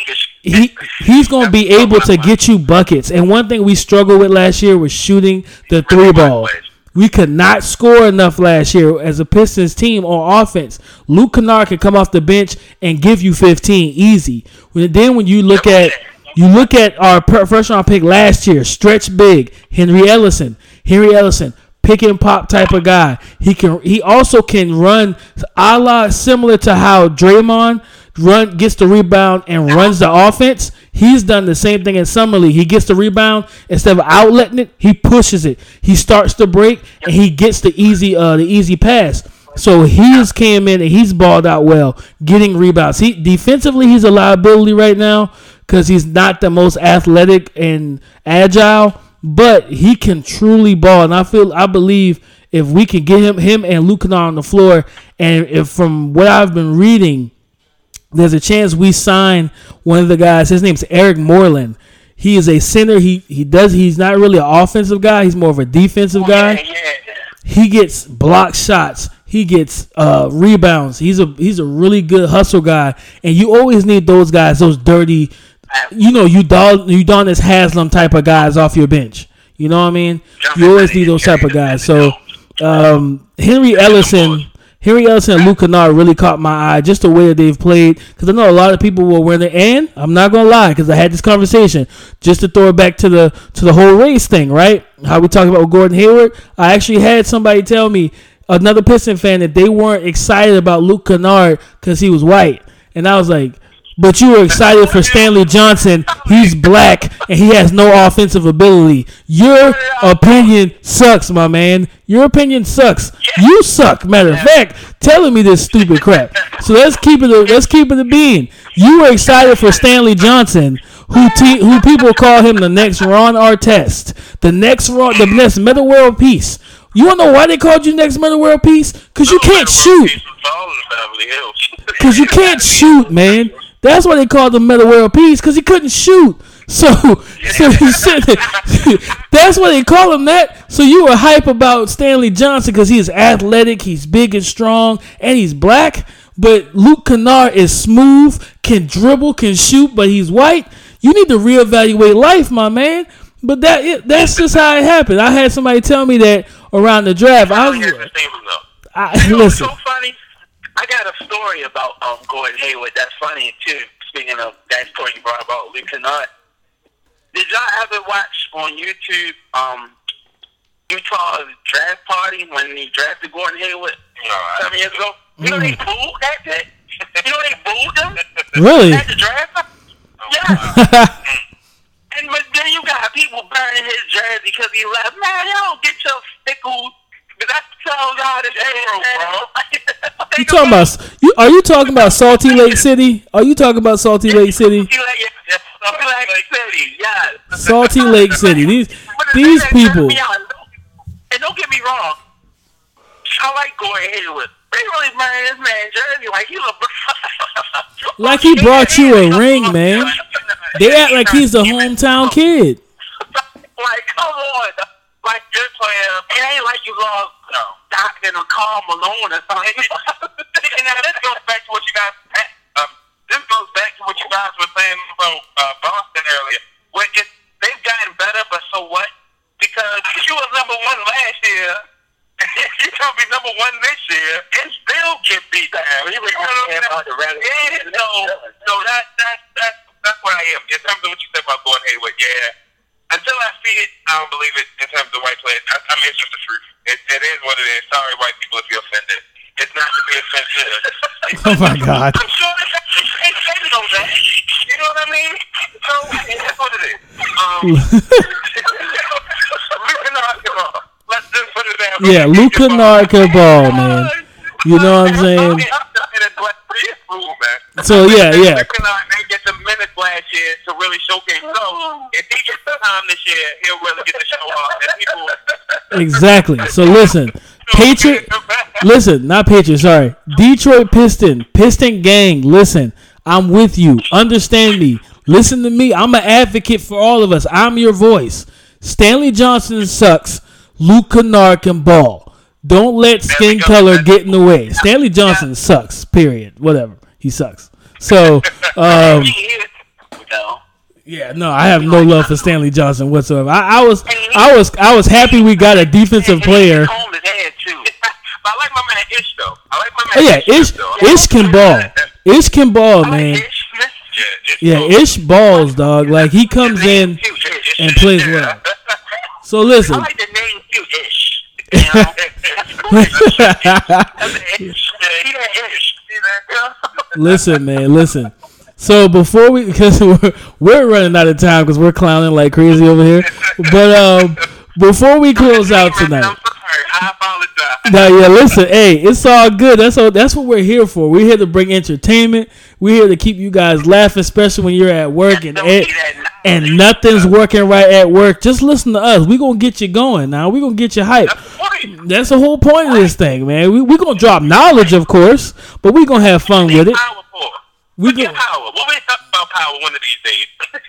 He's going to be able to get you buckets. And one thing we struggled with last year was shooting the 3 ball. We could not score enough last year as a Pistons team on offense. Luke Kennard could come off the bench and give you 15 easy. Then when you look at our first round pick last year, stretch big, Henry Ellison, pick and pop type of guy. He also can run a la similar to how Draymond gets the rebound and runs the offense. He's done the same thing in Summer League. He gets the rebound, instead of outletting it, he pushes it. He starts the break and he gets the easy pass. So he's came in and he's balled out well, getting rebounds. Defensively, he's a liability right now because he's not the most athletic and agile, but he can truly ball. And I believe if we can get him and Luke Kennard on the floor, and if from what I've been reading, there's a chance we sign one of the guys. His name's Eric Moreland. He is a center. He's not really an offensive guy. He's more of a defensive guy. Yeah. He gets block shots. He gets rebounds. He's a really good hustle guy. And you always need those guys, those dirty, Udonis Haslam type of guys off your bench. You know what I mean? You always need those type of guys. So Henry Ellison and Luke Kennard really caught my eye, just the way that they've played. Because I know a lot of people were wearing it, and I'm not gonna lie, because I had this conversation just to throw it back to the whole race thing, right? How we talking about Gordon Hayward. I actually had somebody tell me, another Piston fan, that they weren't excited about Luke Kennard because he was white, and I was like, but you were excited for Stanley Johnson. He's black and he has no offensive ability. Your opinion sucks, my man. Your opinion sucks. You suck. Matter of fact, telling me this stupid crap. So let's keep it a bean. You were excited for Stanley Johnson, who people call him the next Ron Artest, the next Metta World Peace. You want to know why they called you next Metta World Peace? Because you can't shoot. Because you can't shoot, man. That's why they called him Metta World Peace, because he couldn't shoot. So he said that's why they call him that. So you were hype about Stanley Johnson because he's athletic, he's big and strong, and he's black. But Luke Kennard is smooth, can dribble, can shoot, but he's white. You need to reevaluate life, my man. But that's just how it happened. I had somebody tell me that around the draft. Listen. So funny. I got a story about Gordon Hayward that's funny too. Speaking of that story you brought about Luke Kennard, did y'all ever watch on YouTube Utah's draft party when he drafted Gordon Hayward 7 years ago? You know they booed that shit. You know they booed him. Really? At the draft. Yeah. But then you got people burning his jersey because he left. Man, y'all get your fickle. But that tells y'all this bro. Are you talking about Salty Lake City? Are you talking about Salty Lake City? Salty Lake City. These people. And don't get me wrong, I like Gordon Hayward. They really burned this man jersey like he was. Like he brought you a ring, man. They act like he's a hometown kid. Like, come on. Like, this player, it ain't like you lost Stockton or Karl Malone or something. And now this goes back to what you guys were saying about Boston earlier. Where they've gotten better, but so what? Because you was number 1 last year, you're going to be number 1 this year, and still get beat down. You know what I'm saying? So that's where I am. In terms of what you said about Gordon Hayward, yeah. Until I see it, I don't believe it in terms of white players. I mean, it's just the truth. It is what it is. Sorry, white people, if you're offended. It's not to be offensive. Oh, my God. I'm sure they know that. You know what I mean? So, that's what it is. Luke Kennard can ball. Let's just put it down. Yeah, Luke Kennard can ball, man. You know what I'm saying? He is cool, man. So yeah. They get the minutes last year to really showcase. So if he gets the time this year, he'll really get to show off. And people. Exactly. So listen, not Patriot. Sorry, Detroit Piston gang. Listen, I'm with you. Understand me. Listen to me. I'm an advocate for all of us. I'm your voice. Stanley Johnson sucks. Luke Kennard can ball. Don't let skin color get in the way. Stanley Johnson sucks. Period. Whatever. He sucks. So, yeah, no, I have no love for Stanley Johnson whatsoever. I was happy we got a defensive player. I like my man Ish though. Ish can ball. Ish can ball, man. Yeah, Ish balls, dog. Like he comes in and plays well. So listen. I like the name too, Ish. Listen, man, listen. So before because we're running out of time because we're clowning like crazy over here, but before we close out tonight. I'm sorry, I apologize. Now, yeah, listen, hey, it's all good. That's what we're here for. We're here to bring entertainment. We're here to keep you guys laughing, especially when you're at work and nothing's working right at work. Just listen to us. We're going to get you going now. We're going to get you hyped. That's the whole point of this thing, man. We're going to drop knowledge, of course, but we're going to have fun with it. We get power. We'll be talking about power one of these days.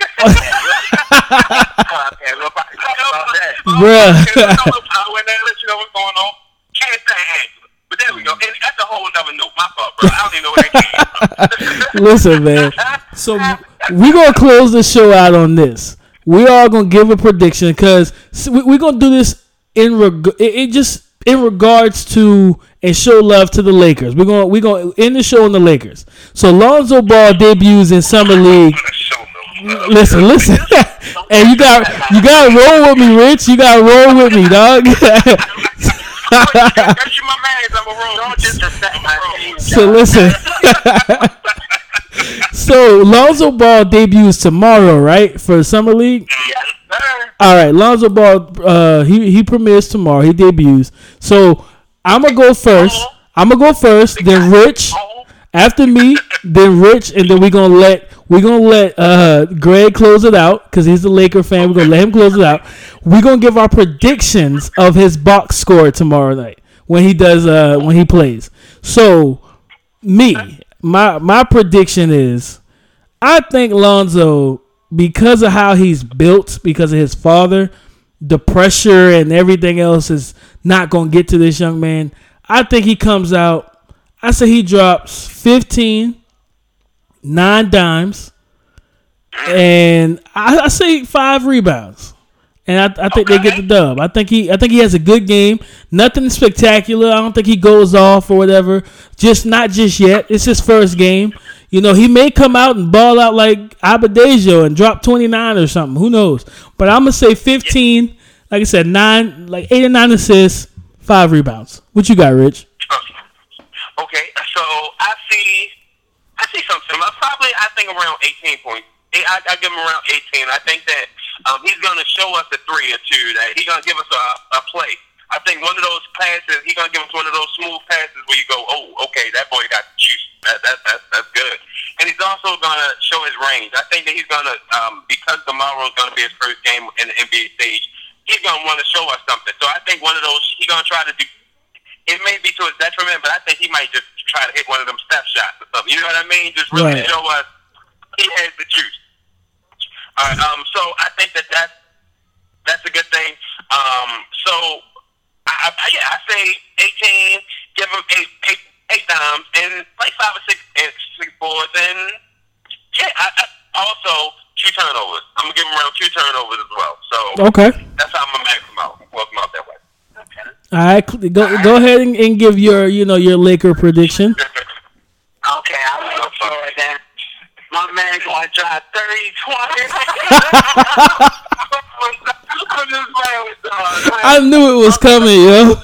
Bruh. Power and let you know what's going on. Can't say but there we go. And that's a whole other note. My fault, bro. I don't even know where that came from. Listen, man. So we're going to close the show out on this. We are going to give a prediction because we're going to do this in regards to and show love to the Lakers. We're going to end the show on the Lakers. So Lonzo Ball debuts in Summer League. Listen. Hey, you got to roll with me, Rich. You got to roll with me, dog. So listen. So Lonzo Ball debuts tomorrow, right, for Summer League? Yes, sir. All right, Lonzo Ball, he premieres tomorrow. He debuts. So I'm gonna go first. Then Rich. After me, then Rich, and then we're gonna let Greg close it out because he's a Laker fan. We're gonna let him close it out. We're gonna give our predictions of his box score tomorrow night when he plays. So my prediction is, I think Lonzo, because of how he's built, because of his father, the pressure and everything else is not gonna get to this young man. I think he comes out. I say he drops 15, 9 dimes, and I say 5 rebounds. And I think they get the dub. I think he has a good game. Nothing spectacular. I don't think he goes off or whatever. Not just yet. It's his first game. You know, he may come out and ball out like Abadejo and drop 29 or something. Who knows? But I'm gonna say 15. Like I said, 8 or 9 assists, 5 rebounds. What you got, Rich? Okay, so I see something. I think around 18 points. I give him around 18. I think that he's going to show us a 3 or 2. That he's going to give us a play. I think one of those passes, he's going to give us one of those smooth passes where you go, oh, okay, that boy got juice. That's good. And he's also going to show his range. I think that he's going to, because tomorrow is going to be his first game in the NBA stage, he's going to want to show us something. So I think one of those, he's going to try to do. It may be to his detriment, but I think he might just try to hit one of them step shots or something. You know what I mean? Just really show us he has the juice. All right. So I think that's a good thing. So I say 18. Give him eight dimes and like 5 or 6 boards, and I also 2 turnovers. I'm gonna give him around 2 turnovers as well. So okay, that's how I'm gonna max him out. Work him out that way. All right, go ahead and give your Laker prediction. Okay, I'm so sorry then. My man gonna try 30-20. I knew it was coming, yo.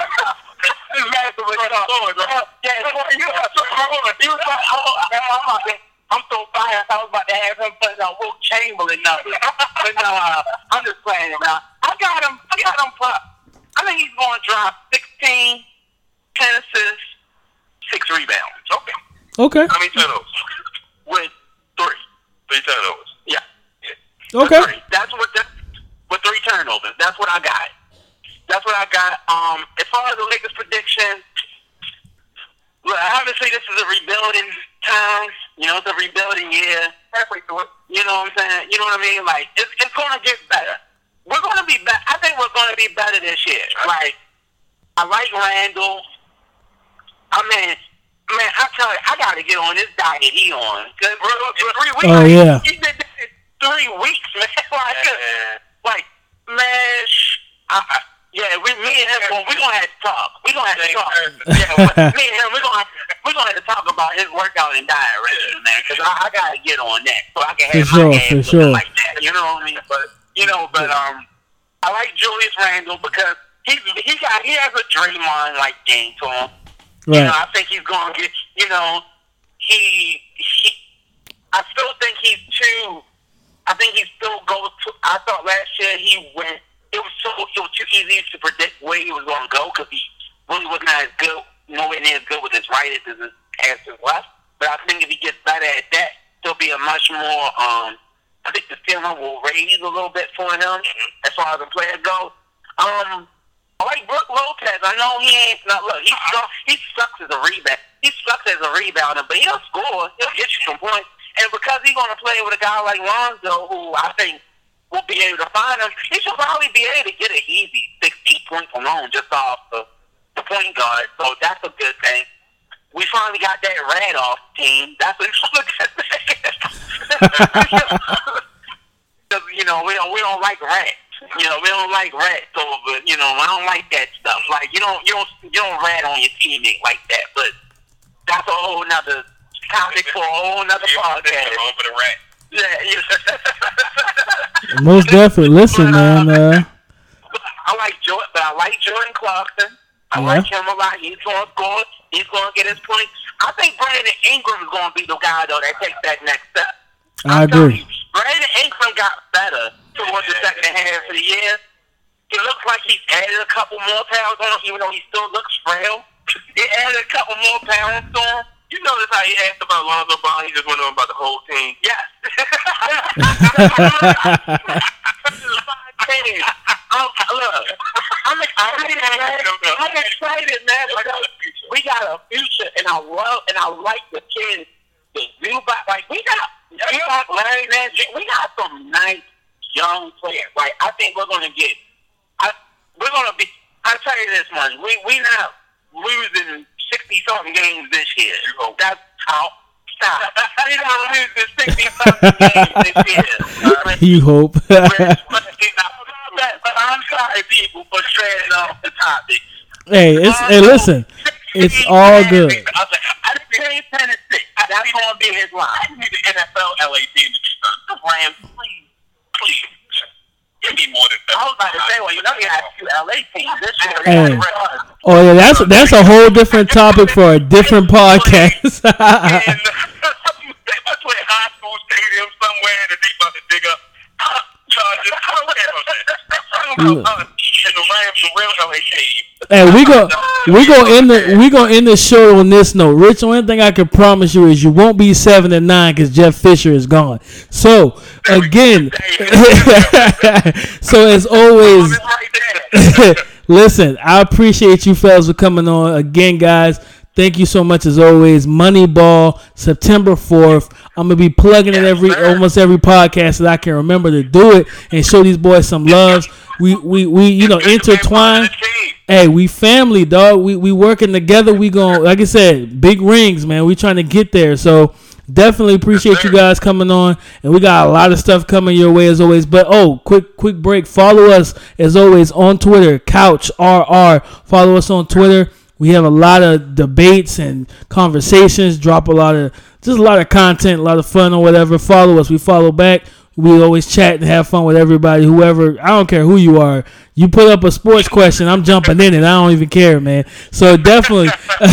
I'm so biased. I was about to have him put on Wilt Chamberlain now. But I'm just playing it now. I got him. I think he's going to drop 16, 10 assists, 6 rebounds. Okay. How many turnovers? with 3. 3 turnovers. Yeah. Okay. With 3 turnovers. That's what I got. As far as the Lakers prediction, look, obviously this is a rebuilding time. You know, it's a rebuilding year. Halfway through it. You know what I'm saying? You know what I mean? Like, it's going to get better. We're going to be better. I think we're going to be better this year. Like, I like Randall. I mean, man, I tell you, I got to get on this diet he on. 'Cause for 3 weeks. Oh, yeah. He did this in 3 weeks, man. Like, man, me and him, we're going to have to talk. Yeah, me and him, we're going to have to talk about his workout and diet regimen, man, because I got to get on that so I can have my hands looking like that. You know what I mean? But I like Julius Randle because he has a Draymond-like game to him. Right. You know, I think he's going to get, you know, I still think he's too, I think he still goes to, I thought last year he went, it was too easy to predict where he was going to go because he really was not as good, nowhere near as good with his right as his left. But I think if he gets better at that, there'll be a much more, I think the ceiling will raise a little bit for him as far as the player goes. I like Brook Lopez. I know he ain't not look. He sucks as a rebound. He sucks as a rebounder, but he'll score. He'll get you some points. And because he's going to play with a guy like Lonzo, who I think will be able to find him, he should probably be able to get an easy 16 points alone just off the point guard. So that's a good thing. We finally got that rat off team. That's a good thing. You know, we don't like rats. You know, we don't like rats, so but you know, I don't like that stuff. Like you don't rat on your teammate like that. But that's a whole nother topic for a whole nother podcast. For the rat. Yeah. Most definitely. Listen, man. I like Jordan Clarkson. I like him a lot. He's going to score. He's going to get his points. I think Brandon Ingram is going to be the guy though that takes that next step. I agree. Brandon Ingram got better towards the second half of the year. He looks like he's added a couple more pounds on him, even though he still looks frail. He added a couple more pounds to him. You notice how he asked about Lonzo Ball? He just went on about the whole team. Yes. Look, I'm excited, man. We got a future, and I like the kids. The new, like we got Larry Nance. We got some nice young players. Like I think we're gonna get. We're gonna be. I'll tell you this much. We not losing 60-something games this year. That's how. Stop. We not losing 60-something games this year. You hope. But I'm sorry, people, for straying off the topic. Hey, listen. It's all good. I didn't say Tennessee. That's going to be his line. I need the NFL LA team to do something. The Rams, please. Give me more than that. I was about to say, well, you know you have 2 LA teams this year. Hey. Oh yeah, that's a whole different topic for a different podcast. They must play high school stadium somewhere that they about to dig up. Chargers. Hey, we go end the show on this note. Rich, the only thing I can promise you is you won't be 7-9 because Jeff Fisher is gone. So again, so as always, listen, I appreciate you fellas for coming on again, guys. Thank you so much as always. Moneyball, September 4th. I'm gonna be plugging it almost every podcast that I can remember to do it and show these boys some love. We intertwine. Hey, we family, dog. We working together. We going, like I said, big rings, man. We trying to get there. So definitely appreciate you guys coming on, and we got a lot of stuff coming your way as always. But quick break. Follow us as always on Twitter, CouchRR. Follow us on Twitter. We have a lot of debates and conversations. Drop a lot of content, a lot of fun or whatever. Follow us. We follow back. We always chat and have fun with everybody. Whoever, I don't care who you are. You put up a sports question, I'm jumping in it. I don't even care, man. So definitely,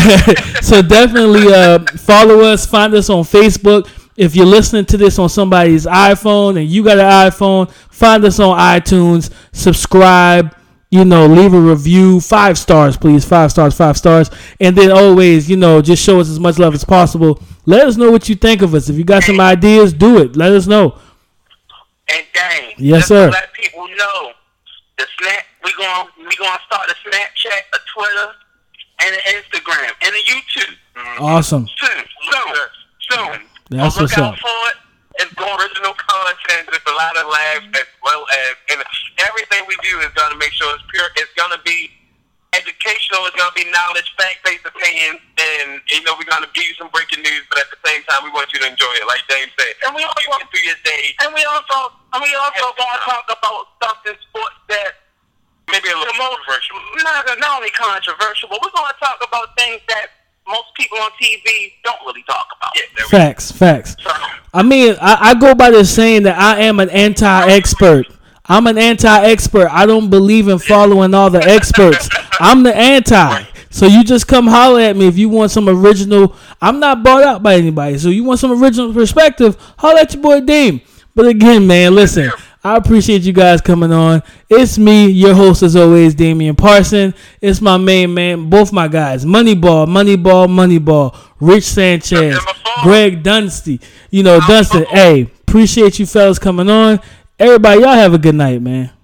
follow us. Find us on Facebook. If you're listening to this on somebody's iPhone and you got an iPhone, find us on iTunes. Subscribe. leave a review, 5 stars, please, 5 stars, 5 stars, and then always, just show us as much love as possible. Let us know what you think of us. If you got some ideas, do it. Let us know. And dang, yes, sir. To let people know, we gonna start a Snapchat, a Twitter, and an Instagram, and a YouTube. Awesome. Soon. That's what's up. Look out for it. It's original content, just a lot of laughs, as well as, and everything we do is gonna make sure it's pure. It's gonna be educational. It's gonna be knowledge, fact-based opinions, and we're gonna give you some breaking news. But at the same time, we want you to enjoy it, like James said. And we also get through your day. And we also gonna talk about stuff in sports that maybe a little controversial. Not only controversial, but we're gonna talk about things that most people on TV don't really talk about. Yeah, Facts. I mean, I go by this saying that I am an anti-expert. I'm an anti-expert. I don't believe in following all the experts. I'm the anti. So you just come holler at me if you want some original. I'm not bought out by anybody. So you want some original perspective, holler at your boy Dame. But again, man, listen. I appreciate you guys coming on. It's me, your host as always, Damian Parson. It's my main man, both my guys, Moneyball, Rich Sanchez, Greg Dunsty. Dunston. Hey, appreciate you fellas coming on. Everybody, y'all have a good night, man.